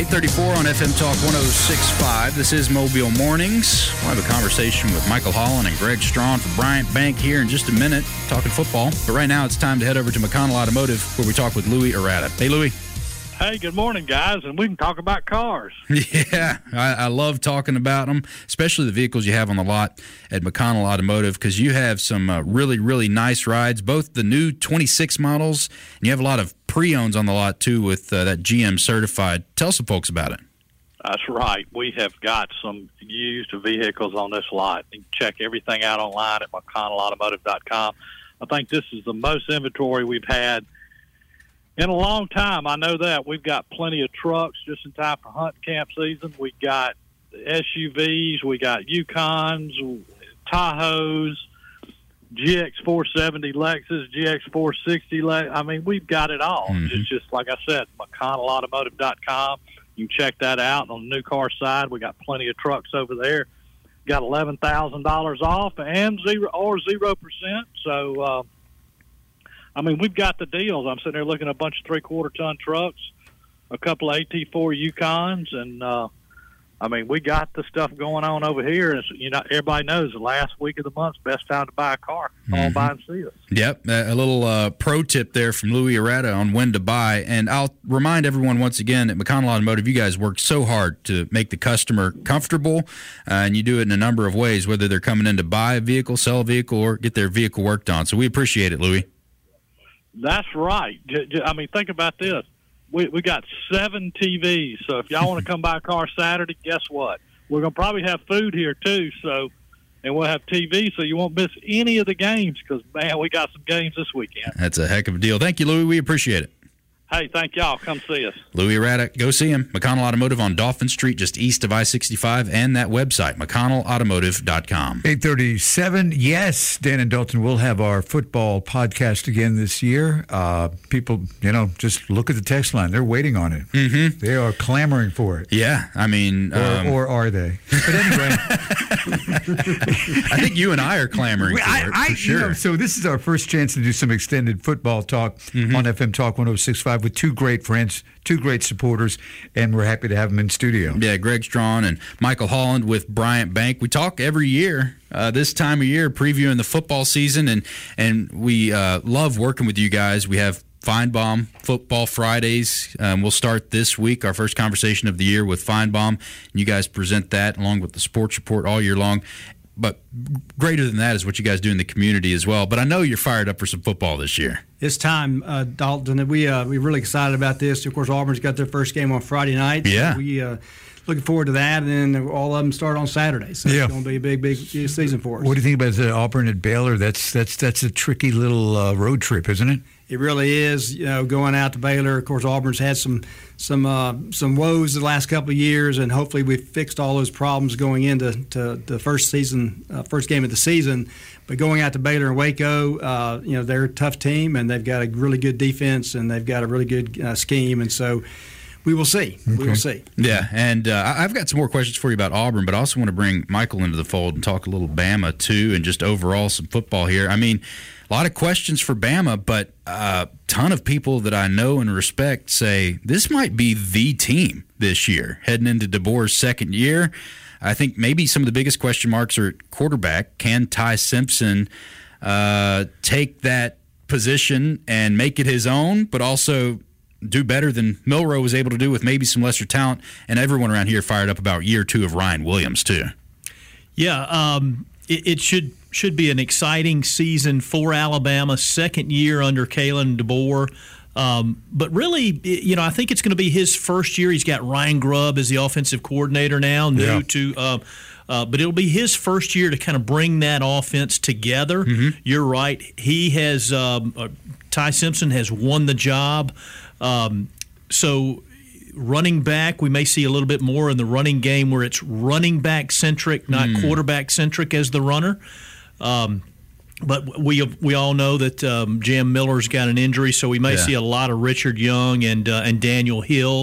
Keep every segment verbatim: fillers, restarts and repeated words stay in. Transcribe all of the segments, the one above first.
eight thirty-four on F M Talk one oh six point five. This is Mobile Mornings. We'll have a conversation with Michael Holland and Greg Strawn from Bryant Bank here in just a minute, talking football. But right now, it's time to head over to McConnell Automotive, where we talk with Louis Arata. Hey, Louis. Hey, good morning, guys, and we can talk about cars. Yeah, I, I love talking about them, especially the vehicles you have on the lot at McConnell Automotive, because you have some uh, really, really nice rides, both the new twenty-six models, and you have a lot of pre-owns on the lot, too, with uh, that G M certified. Tell some folks about it. That's right. We have got some used vehicles on this lot. You can check everything out online at McConnell Automotive dot com. I think this is the most inventory we've had in a long time. I know that. We've got plenty of trucks just in time for hunt camp season. We got S U Vs, we got Yukons, Tahoes, G X four seventy Lexus, G X four sixty Lex. I mean, we've got it all. Mm-hmm. It's just, like I said, McConnell Automotive dot com. You can check that out. On the new car side, we got plenty of trucks over there. Got eleven thousand dollars off and zero or zero percent. So, uh, I mean, we've got the deals. I'm sitting there looking at a bunch of three-quarter ton trucks, a couple of A T four Yukons, and, uh, I mean, we got the stuff going on over here. And, you know, everybody knows the last week of the month's best time to buy a car. Mm-hmm. All buy and see us. Yep, a little uh, pro tip there from Louis Arata on when to buy. And I'll remind everyone once again, at McConnell Automotive, you guys work so hard to make the customer comfortable, uh, and you do it in a number of ways, whether they're coming in to buy a vehicle, sell a vehicle, or get their vehicle worked on. So we appreciate it, Louis. That's right. I mean, think about this. We we got seven T Vs, so if y'all want to come buy a car Saturday, guess what? We're going to probably have food here too, so and we'll have T V, so you won't miss any of the games because, man, we got some games this weekend. That's a heck of a deal. Thank you, Louis. We appreciate it. Hey, thank y'all. Come see us. Louis Arata, go see him. McConnell Automotive on Dolphin Street, just east of I sixty-five, and that website, McConnell Automotive dot com. eight thirty-seven. Yes, Dan and Dalton will have our football podcast again this year. Uh, people, you know, just look at the text line. They're waiting on it. Mm-hmm. They are clamoring for it. Yeah, I mean. Or, um, or are they? But anyway. I think you and I are clamoring for I, it, I, for sure. You know, so this is our first chance to do some extended football talk mm-hmm. on F M Talk one oh six point five with two great friends, two great supporters, and we're happy to have them in studio. Yeah, Greg Strawn and Michael Holland with Bryant Bank. We talk every year, uh, this time of year, previewing the football season, and, and we uh, love working with you guys. We have Feinbaum Football Fridays. Um, we'll start this week, our first conversation of the year with Feinbaum. And you guys present that along with the sports report all year long. But greater than that is what you guys do in the community as well. But I know you're fired up for some football this year. It's time, uh, Dalton. We, uh, we're really excited about this. Of course, Auburn's got their first game on Friday night. Yeah. So we uh, looking forward to that, and then all of them start on Saturday. So yeah. It's going to be a big, big season for us. What do you think about the Auburn at Baylor? That's that's that's a tricky little uh, road trip, isn't it? It really is. You know, going out to Baylor. Of course, Auburn's had some some uh, some woes the last couple of years, and hopefully we've fixed all those problems going into to the first season, uh, first game of the season. But going out to Baylor and Waco, uh, you know, they're a tough team, and they've got a really good defense, and they've got a really good uh, scheme, and so. We will see. Okay. We will see. Yeah, and uh, I've got some more questions for you about Auburn, but I also want to bring Michael into the fold and talk a little Bama, too, and just overall some football here. I mean, a lot of questions for Bama, but a ton of people that I know and respect say this might be the team this year, heading into DeBoer's second year. I think maybe some of the biggest question marks are at quarterback. Can Ty Simpson uh, take that position and make it his own, but also do better than Milroe was able to do with maybe some lesser talent? And everyone around here fired up about year two of Ryan Williams, too. Yeah, um, it, it should should be an exciting season for Alabama, second year under Kalen DeBoer. Um, but really, you know, I think it's going to be his first year. He's got Ryan Grubb as the offensive coordinator now, new yeah. to uh, uh, but it'll be his first year to kind of bring that offense together. Mm-hmm. You're right. He has um, uh, Ty Simpson has won the job. Um, so running back, we may see a little bit more in the running game where it's running back centric, not mm. quarterback centric as the runner. Um, but we we all know that um, Jam Miller's got an injury, so we may yeah. see a lot of Richard Young and uh, and Daniel Hill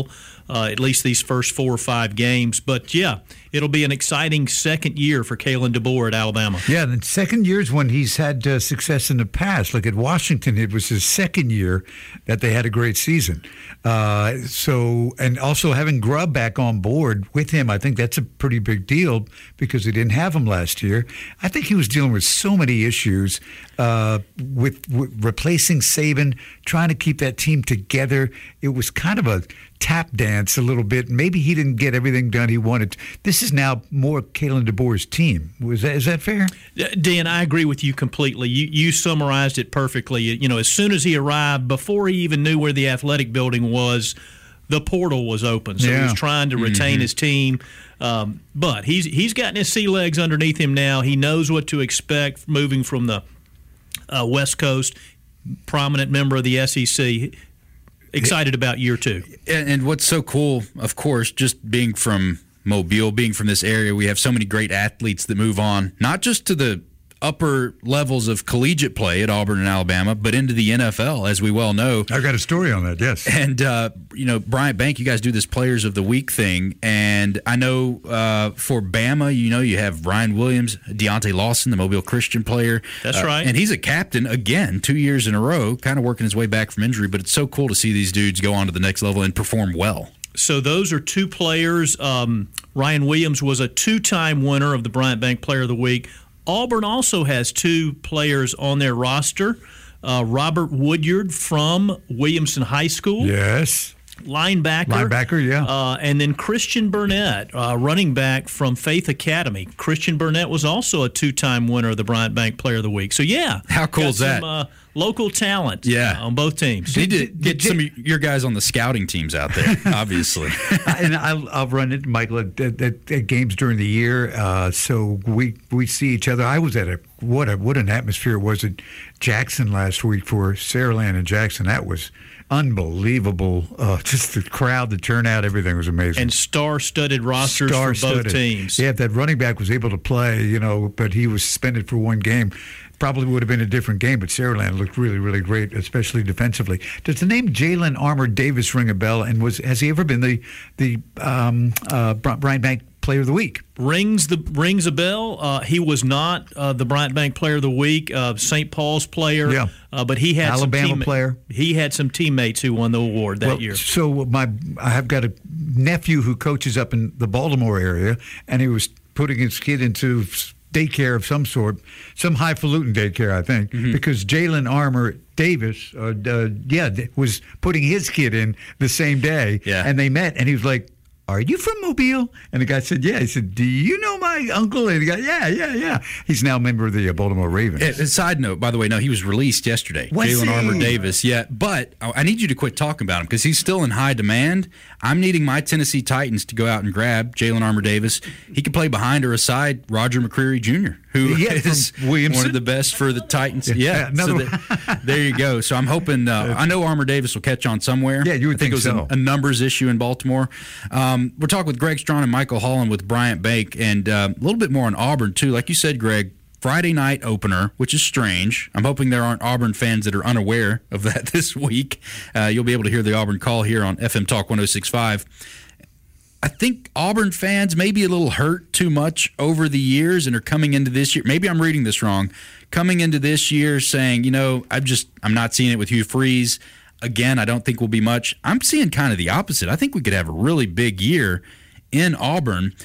uh, at least these first four or five games. But, yeah, it'll be an exciting second year for Kalen DeBoer at Alabama. Yeah, the second year is when he's had uh, success in the past. Like at Washington, it was his second year that they had a great season. Uh, so, and also having Grubb back on board with him, I think that's a pretty big deal because they didn't have him last year. I think he was dealing with so many issues uh, with, with replacing Saban, trying to keep that team together. It was kind of a tap dance a little bit. Maybe he didn't get everything done he wanted. This is now more Kalen DeBoer's team. Was that, is that fair? Dan, I agree with you completely. You you summarized it perfectly. You know, as soon as he arrived, before he even knew where the athletic building was, the portal was open. So yeah. he was trying to retain mm-hmm. his team. Um, but he's he's gotten his sea legs underneath him now. He knows what to expect moving from the uh, West Coast, prominent member of the S E C. Excited about year two. And, and what's so cool, of course, just being from Mobile, being from this area, we have so many great athletes that move on, not just to the upper levels of collegiate play at Auburn and Alabama, but into the N F L, as we well know. I've got a story on that, yes. And, uh, you know, Bryant Bank, you guys do this Players of the Week thing, and I know uh, for Bama, you know, you have Ryan Williams, Deontay Lawson, the Mobile Christian player. That's uh, right. And he's a captain, again, two years in a row, kind of working his way back from injury, but it's so cool to see these dudes go on to the next level and perform well. So those are two players. Um, Ryan Williams was a two-time winner of the Bryant Bank Player of the Week. Auburn also has two players on their roster. Uh, Robert Woodyard from Williamson High School. Yes. Linebacker. Linebacker, yeah. Uh, and then Christian Burnett, uh, running back from Faith Academy. Christian Burnett was also a two-time winner of the Bryant Bank Player of the Week. So, yeah. How cool is that? Some, uh, local talent yeah. uh, on both teams. You need to get some of your guys on the scouting teams out there, obviously. And I'll, I'll run into Michael at, at, at games during the year, uh, so we we see each other. I was at a what a what an atmosphere it was at Jackson last week for Saraland and Jackson. That was unbelievable. Uh, just the crowd, the turnout, everything was amazing. And star-studded rosters Star-studded. for both teams. Yeah, if that running back was able to play, you know, but he was suspended for one game. Probably would have been a different game, but Saraland looked really, really great, especially defensively. Does the name Jalen Armour Davis ring a bell? And was has he ever been the the um, uh, Bryant Bank Player of the Week? Rings the rings a bell. Uh, he was not uh, the Bryant Bank Player of the Week, uh, Saint Paul's player. Yeah. Uh, but he had Alabama some team- player. He had some teammates who won the award that well, year. So my I have got a nephew who coaches up in the Baltimore area, and he was putting his kid into daycare of some sort, some highfalutin daycare, I think, mm-hmm. because Jalen Armour Davis, uh, uh, yeah, was putting his kid in the same day, yeah. and they met, and he was like, "Are you from Mobile?" And the guy said, "Yeah." He said, "Do you know my uncle?" And the guy, "Yeah, yeah, yeah." He's now a member of the uh, Baltimore Ravens. Yeah, a side note, by the way, no, he was released yesterday. Was Jalen he? Armour Davis, yeah. But I need you to quit talking about him because he's still in high demand. I'm needing my Tennessee Titans to go out and grab Jalen Armour Davis. He can play behind or aside Roger McCreary Junior, who yeah, is Williamson? one of the best for the Titans. Yeah, yeah, so another the, there you go. So I'm hoping. Uh, I know Armour Davis will catch on somewhere. Yeah, you would I think, think it was so. a, a numbers issue in Baltimore. Um, we're talking with Greg Strawn and Michael Holland with Bryant Bank, and uh, a little bit more on Auburn too. Like you said, Greg, Friday night opener, which is strange. I'm hoping there aren't Auburn fans that are unaware of that this week. Uh, you'll be able to hear the Auburn call here on F M Talk one oh six point five. I think Auburn fans may be a little hurt too much over the years and are coming into this year. Maybe I'm reading this wrong. Coming into this year saying, you know, I'm just I'm not seeing it with Hugh Freeze. Again, I don't think will be much. I'm seeing kind of the opposite. I think we could have a really big year in Auburn.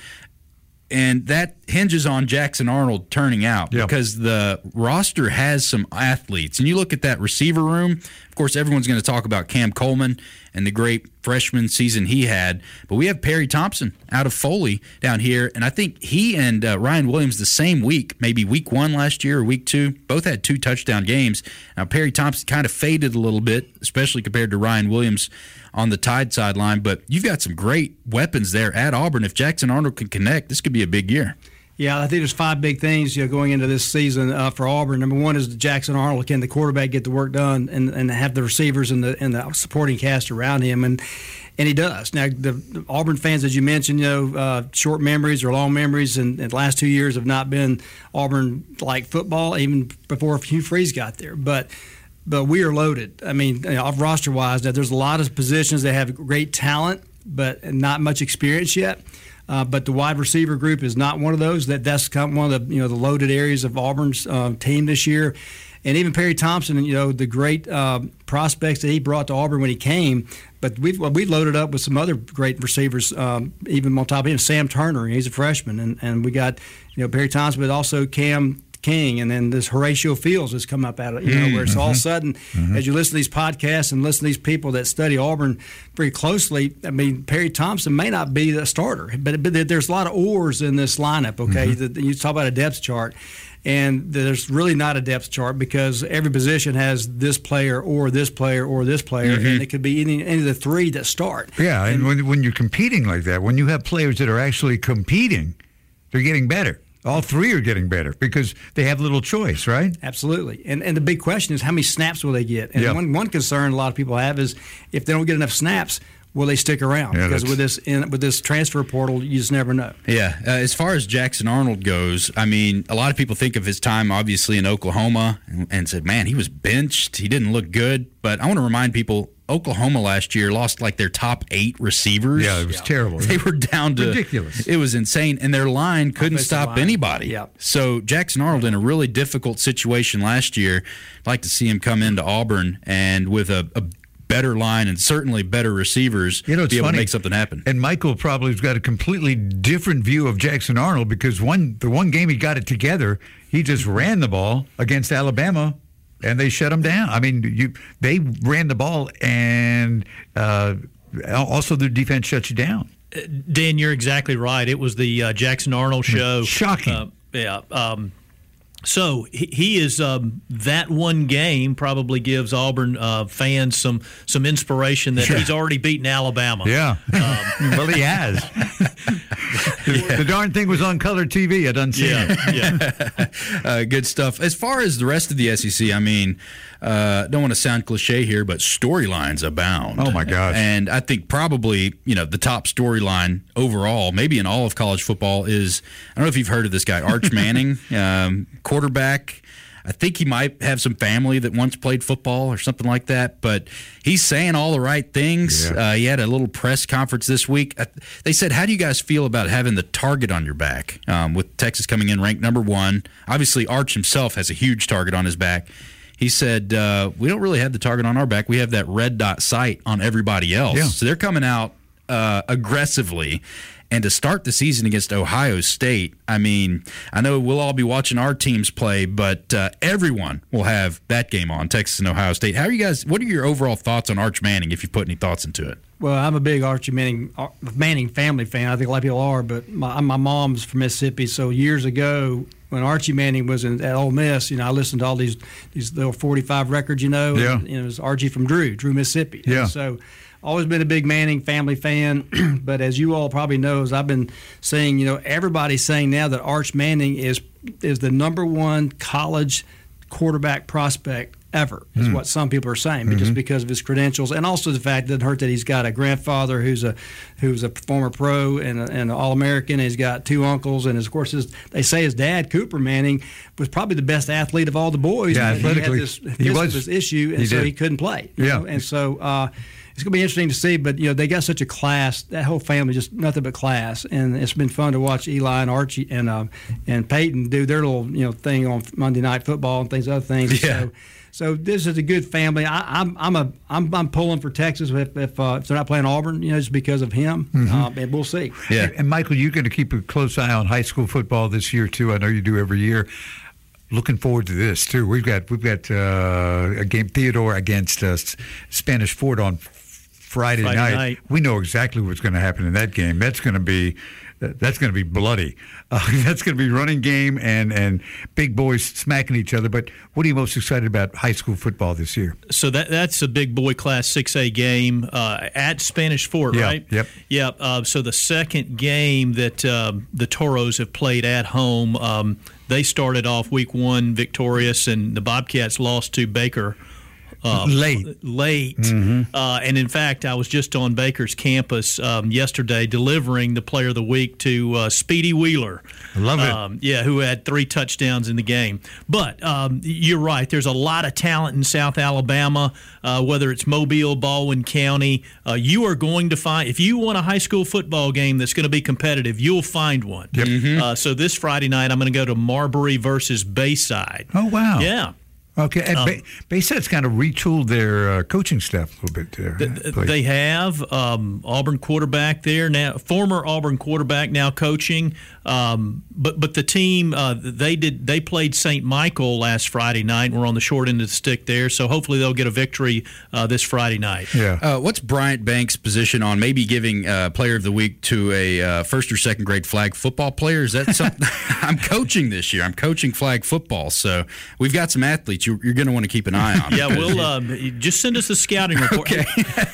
And that hinges on Jackson Arnold turning out yep. because the roster has some athletes. And you look at that receiver room, of course, everyone's going to talk about Cam Coleman and the great freshman season he had. But we have Perry Thompson out of Foley down here. And I think he and uh, Ryan Williams the same week, maybe week one last year or week two, both had two touchdown games. Now, Perry Thompson kind of faded a little bit, especially compared to Ryan Williams on the Tide sideline. But you've got some great weapons there at Auburn. If Jackson Arnold can connect, this could be a big year. Yeah, I think there's five big things, you know, going into this season uh, for Auburn. Number one is the Jackson Arnold. Can the quarterback get the work done and, and have the receivers and the and the supporting cast around him? And and he does. Now, the, the Auburn fans, as you mentioned, you know, uh, short memories or long memories, and, and the last two years have not been Auburn-like football, even before Hugh Freeze got there. But But we are loaded. I mean, you know, roster-wise, now there's a lot of positions that have great talent but not much experience yet. Uh, but the wide receiver group is not one of those. That that's kind of one of the you know the loaded areas of Auburn's uh, team this year. And even Perry Thompson, you know, the great uh, prospects that he brought to Auburn when he came. But we've we loaded up with some other great receivers, um, even on top of him. Sam Turner, he's a freshman, and, and we got you know Perry Thompson, but also Cam King, and then this Horatio Fields has come up out of you know where it's all of a sudden mm-hmm. as you listen to these podcasts and listen to these people that study Auburn very closely. I mean, Perry Thompson may not be the starter, but, but there's a lot of oars in this lineup. Okay, mm-hmm. the, you talk about a depth chart. And there's really not a depth chart because every position has this player or this player or this player, mm-hmm. and it could be any, any of the three that start. Yeah, and, and when, when you're competing like that, when you have players that are actually competing, they're getting better. All three are getting better because they have little choice, right? Absolutely. And and the big question is how many snaps will they get? And yep. one, one concern a lot of people have is if they don't get enough snaps, will they stick around? Yeah, because with this in, with this transfer portal, you just never know. Yeah. Uh, as far as Jackson Arnold goes, I mean, a lot of people think of his time, obviously, in Oklahoma and, and said, man, he was benched. He didn't look good. But I want to remind people, Oklahoma last year lost like their top eight receivers. Yeah, it was yeah. terrible. They were down to ridiculous. It was insane, and their line couldn't Offensive stop line. anybody. Yeah. So Jackson Arnold in a really difficult situation last year. I'd like to see him come into Auburn and with a, a better line and certainly better receivers you know, it's be able funny. to make something happen. And Michael probably has got a completely different view of Jackson Arnold because one the one game he got it together, he just ran the ball against Alabama. And they shut them down. I mean, you they ran the ball, and uh, also the defense shut you down. Dan, you're exactly right. It was the uh, Jackson Arnold show. Shocking. Uh, yeah. Um, so he, he is um, that one game probably gives Auburn uh, fans some some inspiration that Sure. he's already beaten Alabama. Yeah. Um, well, he has. the, Yeah. the darn thing was on color T V. I done seen Yeah, it. yeah. uh, good stuff. As far as the rest of the S E C, I mean, uh, don't want to sound cliche here, but storylines abound. Oh, my gosh. And I think probably, you know, the top storyline overall, maybe in all of college football, is I don't know if you've heard of this guy, Arch Manning, um, quarterback. I think he might have some family that once played football or something like that, but he's saying all the right things. Yeah. Uh, he had a little press conference this week. Uh, they said, how do you guys feel about having the target on your back um, with Texas coming in ranked number one? Obviously, Arch himself has a huge target on his back. He said, uh, we don't really have the target on our back. We have that red dot sight on everybody else. Yeah. So they're coming out uh, aggressively. And to start the season against Ohio State, I mean, I know we'll all be watching our teams play, but uh, everyone will have that game on, Texas and Ohio State. How are you guys, what are your overall thoughts on Arch Manning, if you've put any thoughts into it? Well, I'm a big Archie Manning Manning family fan. I think a lot of people are, but my, my mom's from Mississippi, so years ago when Archie Manning was in, at Ole Miss, you know, I listened to all these these little forty-five records, you know. Yeah. And, you know, it was Archie from Drew, Drew, Mississippi. Yeah. And so always been a big Manning family fan, but as you all probably know, as I've been saying, you know, everybody's saying now that Arch Manning is is the number one college quarterback prospect ever, is mm. what some people are saying, mm-hmm. just because of his credentials, and also the fact that it doesn't hurt that he's got a grandfather who's a who's a former pro and, a, and an All-American. And he's got two uncles, and of course, his, they say his dad, Cooper Manning, was probably the best athlete of all the boys. Yeah, he had athletically, this, he was. this issue, and He so did. he couldn't play. you Yeah. know? And so uh, it's going to be interesting to see, but you know they got such a class. That whole family, just nothing but class, and it's been fun to watch Eli and Archie and uh, and Peyton do their little you know thing on Monday Night Football and things, other things. Yeah. So, so this is a good family. I, I'm I'm a I'm I'm pulling for Texas if if, uh, if they're not playing Auburn, you know, just because of him, Mm-hmm. uh, and we'll see. Yeah. And, and Michael, you're going to keep a close eye on high school football this year too. I know you do every year. Looking forward to this too. We've got we've got uh, a game, Theodore against uh, Spanish Fort on Friday, Friday night. night. We know exactly what's going to happen in that game. That's going to be that's going to be bloody. Uh, that's going to be running game and and big boys smacking each other. But what are you most excited about high school football this year? So that that's a big boy class six A game uh, at Spanish Fort, Yeah, right? yep. Yep. Uh, so the second game that um, the Toros have played at home, um, they started off week one victorious, and the Bobcats lost to Baker uh, late. Late. Mm-hmm. Uh, and in fact, I was just on Baker's campus um, yesterday delivering the Player of the Week to uh, Speedy Wheeler. I love it. Um, yeah, who had three touchdowns in the game. But um, you're right. There's a lot of talent in South Alabama, uh, whether it's Mobile, Baldwin County. Uh, you are going to find, if you want a high school football game that's going to be competitive, you'll find one. Yep. Mm-hmm. Uh, so this Friday night, I'm going to go to Marbury versus Bayside. Oh, wow. Yeah. Okay, and Um, Bay- Bayside's kind of retooled their uh, coaching staff a little bit there. Th- They have um, Auburn quarterback there now, former Auburn quarterback now coaching. Um, but but the team uh, they did they played Saint Michael last Friday night. And we're on the short end of the stick there, so hopefully they'll get a victory uh, this Friday night. Yeah. Uh, what's Bryant Banks' position on maybe giving uh, Player of the Week to a uh, first or second grade flag football player? Is that something? I'm coaching this year. I'm coaching flag football, so we've got some athletes you, you're going to want to keep an eye on. Yeah, we'll um, just send us the scouting report. Okay.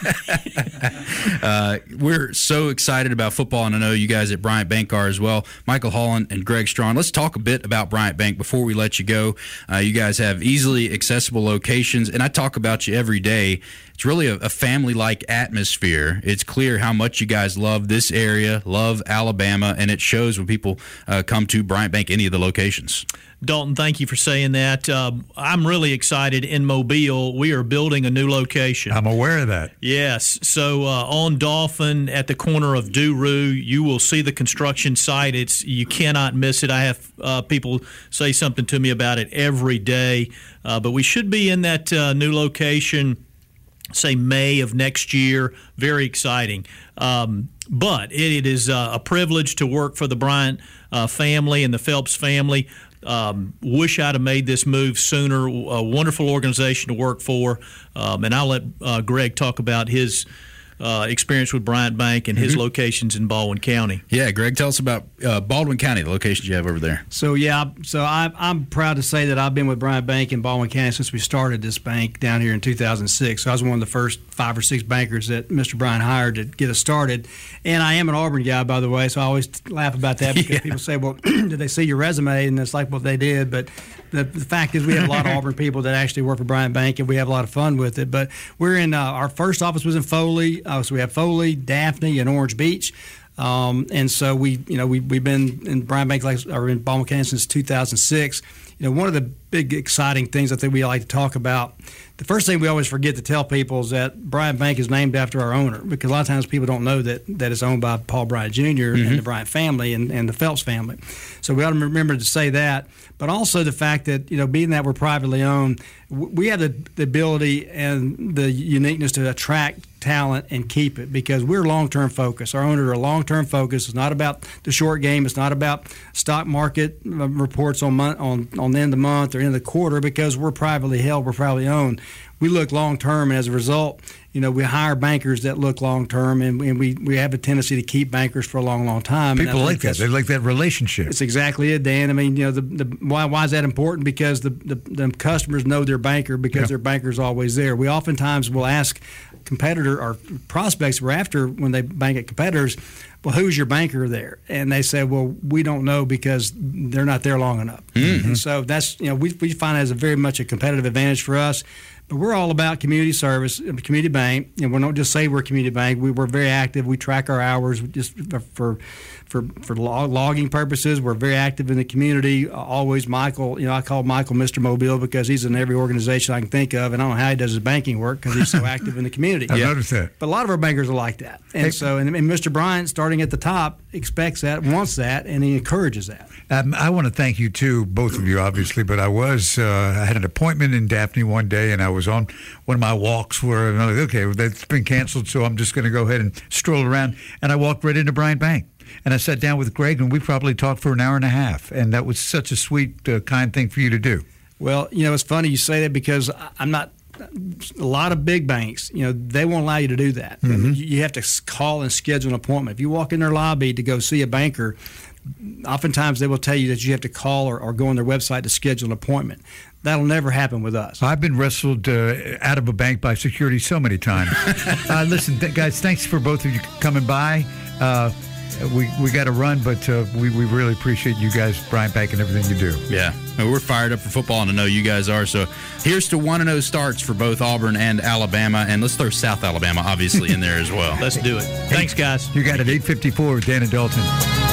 uh, we're so excited about football, and I know you guys at Bryant Bank are as well. Michael Holland and Greg Strawn. Let's talk a bit about Bryant Bank before we let you go. Uh, you guys have easily accessible locations, and I talk about you every day. It's really a, a family-like atmosphere. It's clear how much you guys love this area, love Alabama, and it shows when people uh, come to Bryant Bank, any of the locations. Dalton, thank you for saying that. Uh, I'm really excited. In Mobile, we are building a new location. I'm aware of that. Yes. So uh, on Dolphin at the corner of Duru, you will see the construction site. It's you cannot miss it. I have uh, people say something to me about it every day. Uh, but we should be in that uh, new location, say May of next year. Very exciting. Um, but it, it is uh, a privilege to work for the Bryant uh, family and the Phelps family. Um, wish I'd have made this move sooner. A wonderful organization to work for. Um, and I'll let uh, Greg talk about his uh, experience with Bryant Bank and his mm-hmm. locations in Baldwin County. Yeah, Greg, tell us about uh, Baldwin County, the locations you have over there. So, yeah, so I, I'm proud to say that I've been with Bryant Bank in Baldwin County since we started this bank down here in two thousand six. So I was one of the first five or six bankers that Mister Bryant hired to get us started. And I am an Auburn guy, by the way, so I always laugh about that because yeah. people say, well, did they see your resume? And it's like, well, they did. But the, the fact is we have a lot of Auburn people that actually work for Bryant Bank, and we have a lot of fun with it. But we're in uh, – our first office was in Foley. Uh, so we have Foley, Daphne, and Orange Beach. Um, and so we, you know, we, we've been in Bryant Bank like, or in Baldwin County since two thousand six. You know, one of the big exciting things I think we like to talk about, the first thing we always forget to tell people is that Bryant Bank is named after our owner, because a lot of times people don't know that, that it's owned by Paul Bryant Junior Mm-hmm. and the Bryant family and, and the Phelps family. So we ought to remember to say that. But also the fact that, you know, being that we're privately owned, we have the, the ability and the uniqueness to attract talent and keep it, because we're long-term focused. Our owners are long-term focused. It's not about the short game. It's not about stock market reports on month, on on the end of the month or end of the quarter, because we're privately held, we're privately owned. We look long-term, and as a result, you know, we hire bankers that look long-term, and, and we, we have a tendency to keep bankers for a long, long time. People like that. They like that relationship. It's exactly it, Dan. I mean, you know, the, the why why is that important? Because the, the, the customers know their banker, because yeah. their banker's always there. We oftentimes will ask competitor or prospects we're after when they bank at competitors, well, who's your banker there? And they say, well, we don't know because they're not there long enough. Mm-hmm. And so that's, you know, we, we find that as a very much a competitive advantage for us. But we're all about community service, community bank, and we don't just say we're a community bank. We, we're very active. We track our hours just for for for log, logging purposes. We're very active in the community. Uh, always, Michael. You know, I call Michael Mister Mobile because he's in every organization I can think of, and I don't know how he does his banking work because he's so active in the community. I noticed that. But a lot of our bankers are like that, and hey. so and, and Mister Bryant, starting at the top, expects that, wants that, and he encourages that. Um, I want to thank you too, both of you, obviously. But I was uh, I had an appointment in Daphne one day, and I was on one of my walks where I'm like, okay, that's been canceled, so I'm just going to go ahead and stroll around. And I walked right into Bryant Bank. And I sat down with Greg, and we probably talked for an hour and a half. And that was such a sweet, uh, kind thing for you to do. Well, you know, it's funny you say that because I'm not – a lot of big banks, you know, they won't allow you to do that. Mm-hmm. You have to call and schedule an appointment. If you walk in their lobby to go see a banker, oftentimes they will tell you that you have to call or, or go on their website to schedule an appointment. That'll never happen with us. I've been wrestled uh, out of a bank by security so many times. uh, listen, th- guys, thanks for both of you coming by. Uh, we we got to run, but uh, we, we really appreciate you guys, Bryant Bank, and everything you do. Yeah. And we're fired up for football, and I know you guys are. So here's to one and oh starts for both Auburn and Alabama. And let's throw South Alabama, obviously, in there as well. Let's do it. Thanks, guys. You got it, eight fifty-four with Dan and Dalton.